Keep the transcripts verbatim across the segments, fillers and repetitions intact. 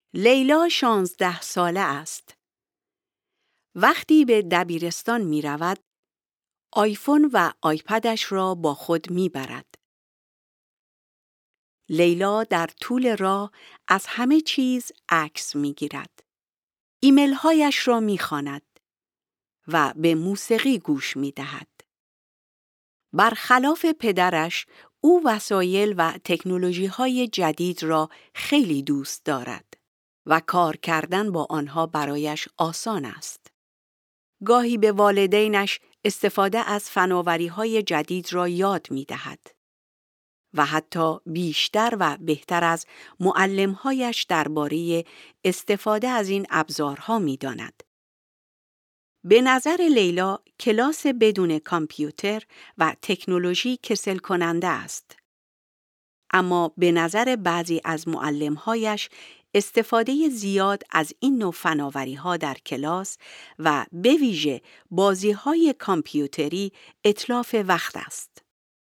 لیلا شانزده ساله است. وقتی به دبیرستان می رود، آیفون و آیپدش را با خود می برد. لیلا در طول راه از همه چیز عکس می گیرد. ایمیل هایش را می خواند و به موسیقی گوش می دهد. برخلاف پدرش، او وسایل و تکنولوژی های جدید را خیلی دوست دارد و کار کردن با آنها برایش آسان است. گاهی به والدینش استفاده از فناوری های جدید را یاد می دهد و حتی بیشتر و بهتر از معلمهایش درباره استفاده از این ابزارها می داند. به نظر لیلا کلاس بدون کامپیوتر و تکنولوژی کسل کننده است. اما به نظر بعضی از معلمهایش استفاده زیاد از این نوع فناوری‌ها در کلاس و به ویژه بازی‌های کامپیوتری اتلاف وقت است.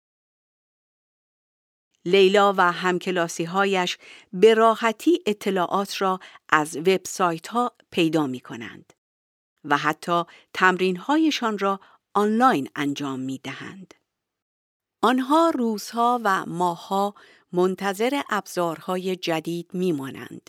لیلا و همکلاسی‌هایش به راحتی اطلاعات را از وبسایت‌ها پیدا می‌کنند و حتی تمرین‌هایشان را آنلاین انجام می‌دهند. آنها روزها و ماه‌ها منتظر ابزارهای جدید می‌مانند.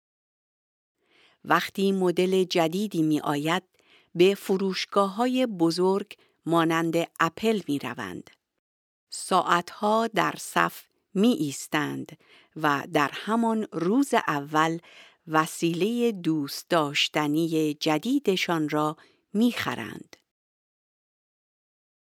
وقتی مدل جدیدی می‌آید، به فروشگاه‌های بزرگ مانند اپل می‌روند. ساعتها در صف می‌ایستند و در همان روز اول وسیله دوست داشتنی جدیدشان را می‌خرند.